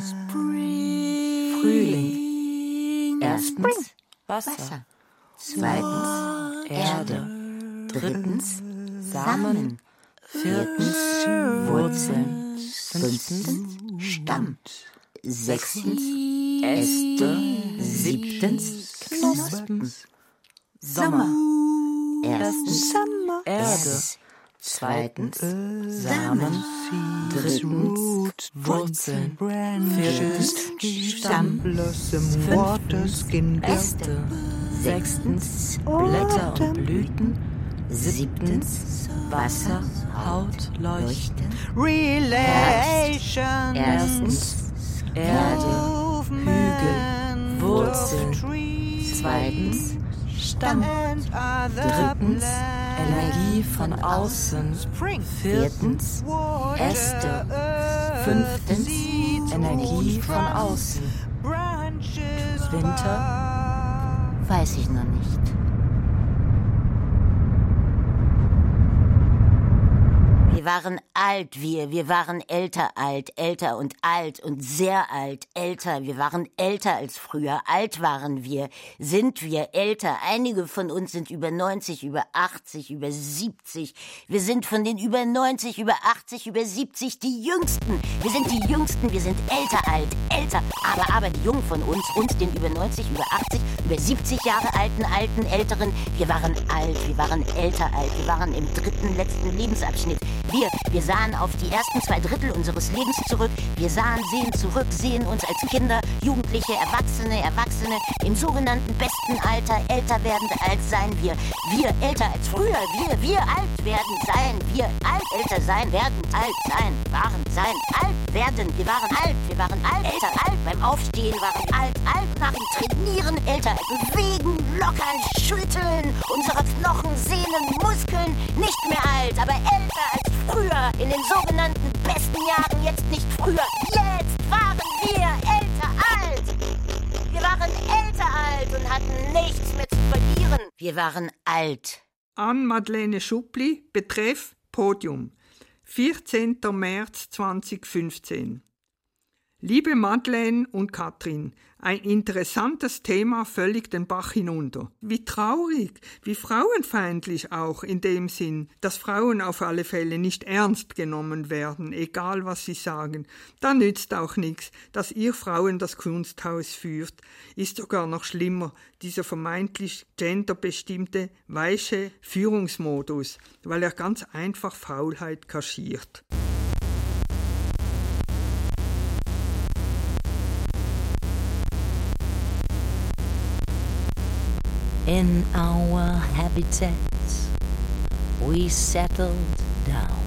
Frühling. Erstens Wasser. Zweitens Erde. Drittens Samen. Viertens Wurzeln. Fünftens Stamm. Sechstens Äste. Siebtens Knospen. Sommer. Erstens Erde. Zweitens Samen. Drittens Wurzeln. Viertens Stamm. Fünftens Äste. Sechstens Blätter und Blüten. Siebtens Wasser, Haut, Leuchten. Relations. Erstens Erde, Hügel, Wurzeln. Zweitens Stamm. Drittens Energie von außen. Viertens Äste. Fünftens Energie von außen. Winter? Weiß ich noch nicht. Wir waren alt, wir, wir waren älter alt, älter und alt und sehr alt, älter, wir waren älter als früher, alt waren wir, sind wir älter, einige von uns sind über neunzig, über achtzig, über siebzig, wir sind von den über neunzig, über achtzig, über siebzig die Jüngsten, wir sind die Jüngsten, wir sind älter alt, älter, aber, aber die Jungen von uns, uns den über neunzig, über achtzig, über siebzig Jahre alten, alten, älteren, wir waren alt, wir waren älter alt, wir waren im dritten, letzten Lebensabschnitt. Wir, wir sahen auf die ersten zwei Drittel unseres Lebens zurück. Wir sahen, sehen zurück, sehen uns als Kinder, Jugendliche, Erwachsene, Erwachsene im sogenannten besten Alter, älter werdend alt sein wir. Wir älter als früher, wir, wir alt werden sein, wir alt älter sein werden, alt sein, waren sein, alt werden. Wir waren alt, wir waren alt, älter alt beim Aufstehen, waren alt, alt nach dem Trainieren, älter bewegen, lockern, schütteln, unsere Knochen, Sehnen, Muskeln, nicht mehr alt, aber älter als früher, in den sogenannten besten Jahren, jetzt nicht früher, jetzt waren wir älter alt. Wir waren älter alt und hatten nichts mehr zu verlieren. Wir waren alt. Anne-Madeleine Schuppli, Betreff Podium, vierzehnter März zweitausendfünfzehn. Liebe Madeleine und Katrin, ein interessantes Thema, völlig den Bach hinunter. Wie traurig, wie frauenfeindlich auch in dem Sinn, dass Frauen auf alle Fälle nicht ernst genommen werden, egal was sie sagen. Da nützt auch nichts, dass ihr Frauen das Kunsthaus führt. Ist sogar noch schlimmer, dieser vermeintlich genderbestimmte, weiche Führungsmodus, weil er ganz einfach Faulheit kaschiert. In our habitats, we settled down.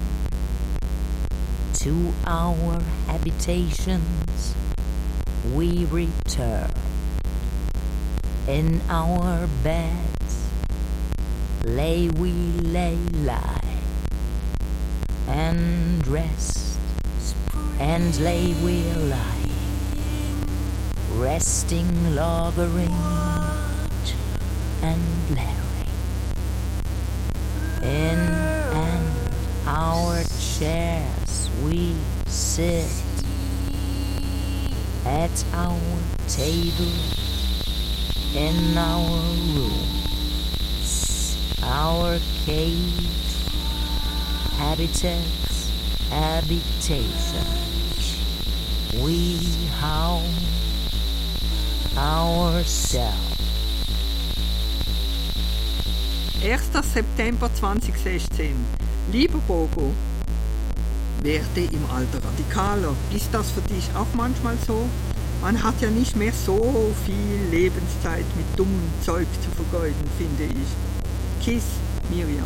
To our habitations, we return. In our beds, lay we lay lie, and rest and lay we'll lie, resting, loggerings and blaring. In and our chairs we sit, at our table in our rooms, our cage, habitats, habitations, we house ourselves. erster September zweitausendsechzehn. Lieber Bogo, werde im Alter radikaler. Ist das für dich auch manchmal so? Man hat ja nicht mehr so viel Lebenszeit mit dummem Zeug zu vergeuden, finde ich. Kiss, Miriam.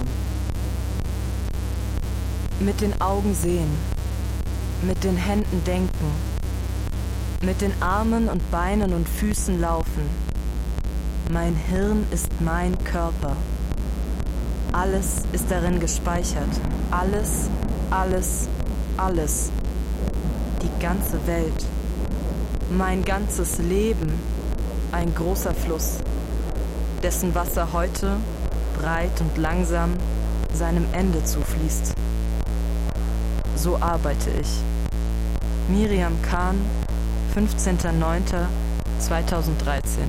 Mit den Augen sehen, mit den Händen denken, mit den Armen und Beinen und Füßen laufen. Mein Hirn ist mein Körper. Alles ist darin gespeichert. Alles, alles, alles. Die ganze Welt. Mein ganzes Leben. Ein großer Fluss, dessen Wasser heute breit und langsam seinem Ende zufließt. So arbeite ich. Miriam Kahn, fünfzehnter neunter zweitausenddreizehn.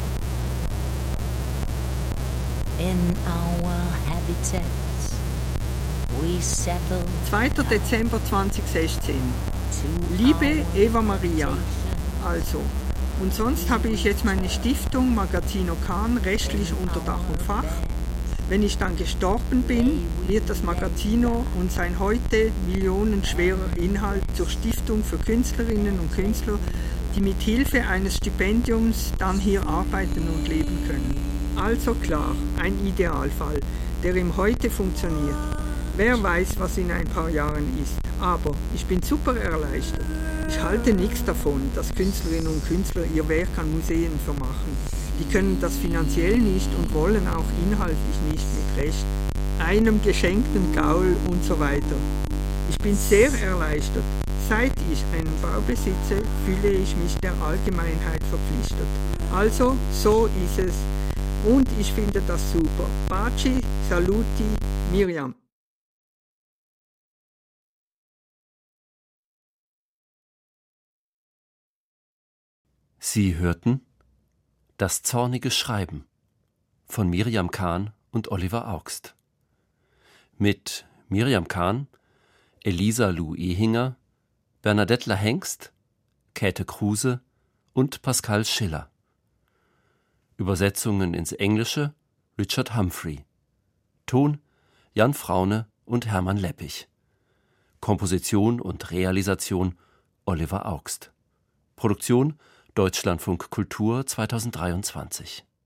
In our habitats we settle. zweiter Dezember zweitausendsechzehn. Liebe Eva Maria, also, und sonst habe ich jetzt meine Stiftung Magazino Kahn rechtlich unter Dach und Fach. Wenn ich dann gestorben bin, wird das Magazino und sein heute millionenschwerer Inhalt zur Stiftung für Künstlerinnen und Künstler, die mit Hilfe eines Stipendiums dann hier arbeiten und leben können. Also klar, ein Idealfall, der im Heute funktioniert. Wer weiß, was in ein paar Jahren ist. Aber ich bin super erleichtert. Ich halte nichts davon, dass Künstlerinnen und Künstler ihr Werk an Museen vermachen. Die können das finanziell nicht und wollen auch inhaltlich nicht mit Recht, einem geschenkten Gaul und so weiter. Ich bin sehr erleichtert. Seit ich einen Bau besitze, fühle ich mich der Allgemeinheit verpflichtet. Also, so ist es. Und ich finde das super. Baci, saluti, Miriam. Sie hörten Das zornige Schreiben von Miriam Kahn und Oliver Augst. Mit Miriam Kahn, Elisa Lu Ehinger, Bernadette Hengst, Käthe Kruse und Pascal Schiller. Übersetzungen ins Englische Richard Humphrey. Ton Jan Fraune und Hermann Leppich. Komposition und Realisation Oliver Augst. Produktion Deutschlandfunk Kultur zweitausenddreiundzwanzig.